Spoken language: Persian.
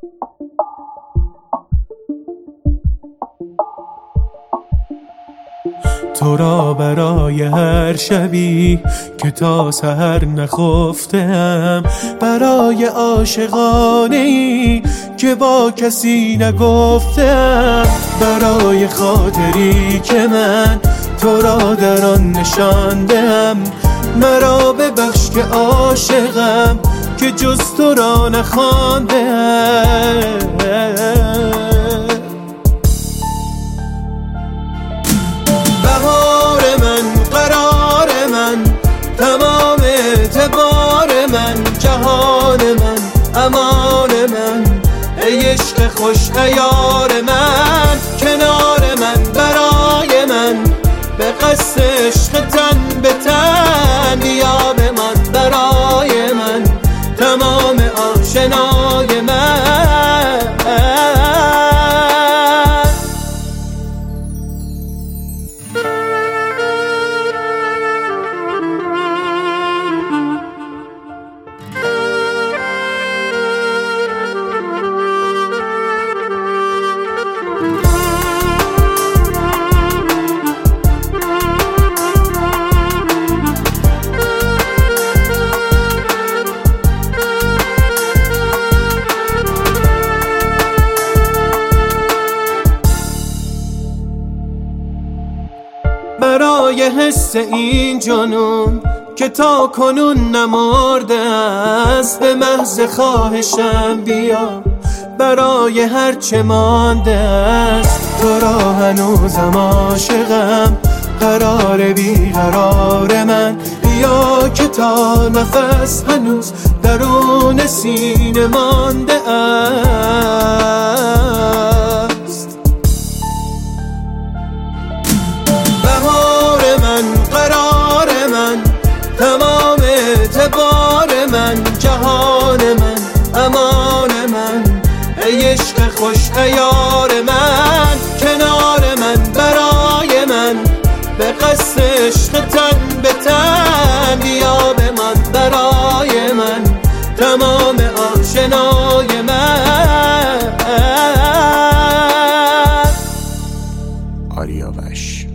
تو را برای هر شبی که تا سحر نخفتم، برای عاشقانه‌ای که با کسی نگفتم، برای خاطری که من تو را در آن نشاندم. مرا ببخش که عاشقم که جز تو را نخواندم. بهار من، قرار من، تمام اعتبار من، جهان من، امان من، ای عشق خوش عیار من، کنار من، برای من، به قصد عشق تن به تن، بیا به من، برای من، تمام آشنای من. برای حس این جنون که تا کنون نمرده است، به محض خواهشم بیا، برای هر چه مانده است. تو را هنوزم عاشقم، قرار بیقرار من، بیا که تا نفس هنوز درون سینه مانده است. قرار من، تمام اعتبار من، جهان من، امان من، ای عشق خوش عیار من، کنار من، برای من، به قصد عشق تن به تن، بیا به من، برای من، تمام آشنای من. آریاوش.